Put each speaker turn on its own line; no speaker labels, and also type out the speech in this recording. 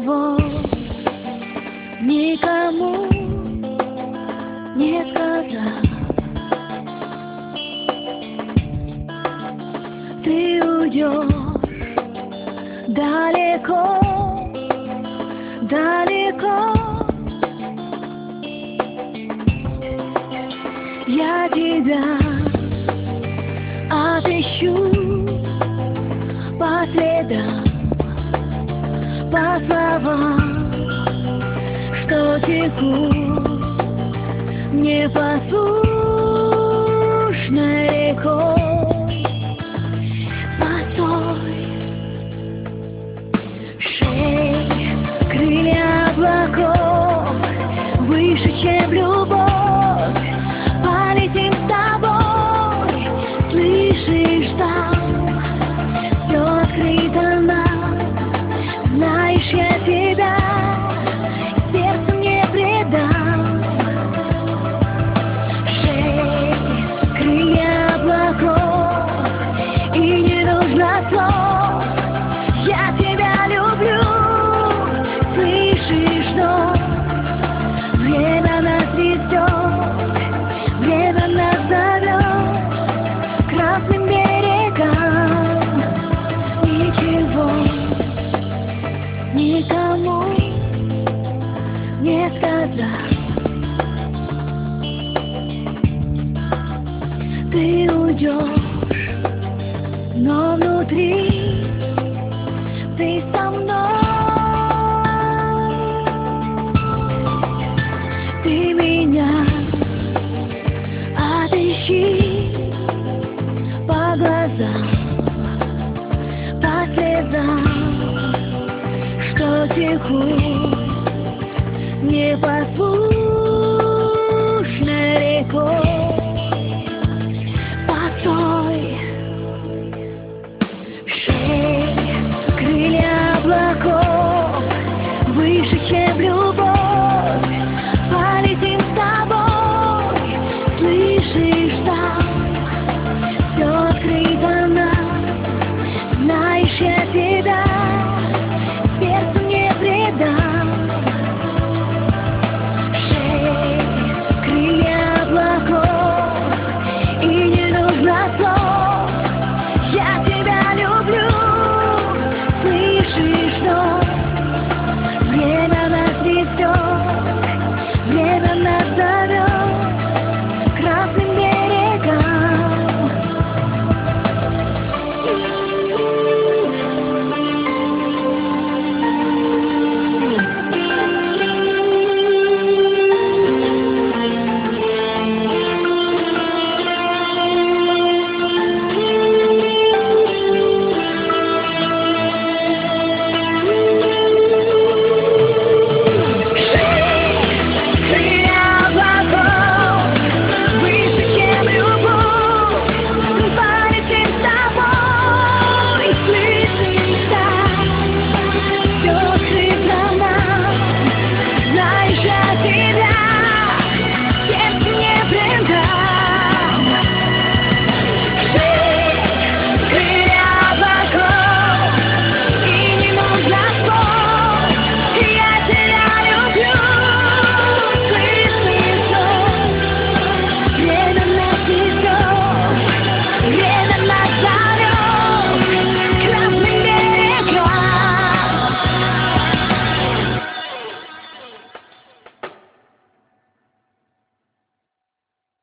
ничего никому не сказал. Ты уйдешь далеко, далеко. Я тебя отыщу по следам, по словам, что текут непослушной рекой. Постой, шей, крылья облаков, выше, чем любовь, полетим с тобой. Слышишь, там все открыто нам, знаешь, я тебя сердцем не предам. Шей, крылья облаков, и не нужно слов, я тебя люблю. Слышишь, но время нас везет, время нас зовет к красным берегам. Ничего никому не сказав. Ты уйдешь, но внутри ты со мной. Ты меня отыщи по глазам, по слезам, что текут непослушно.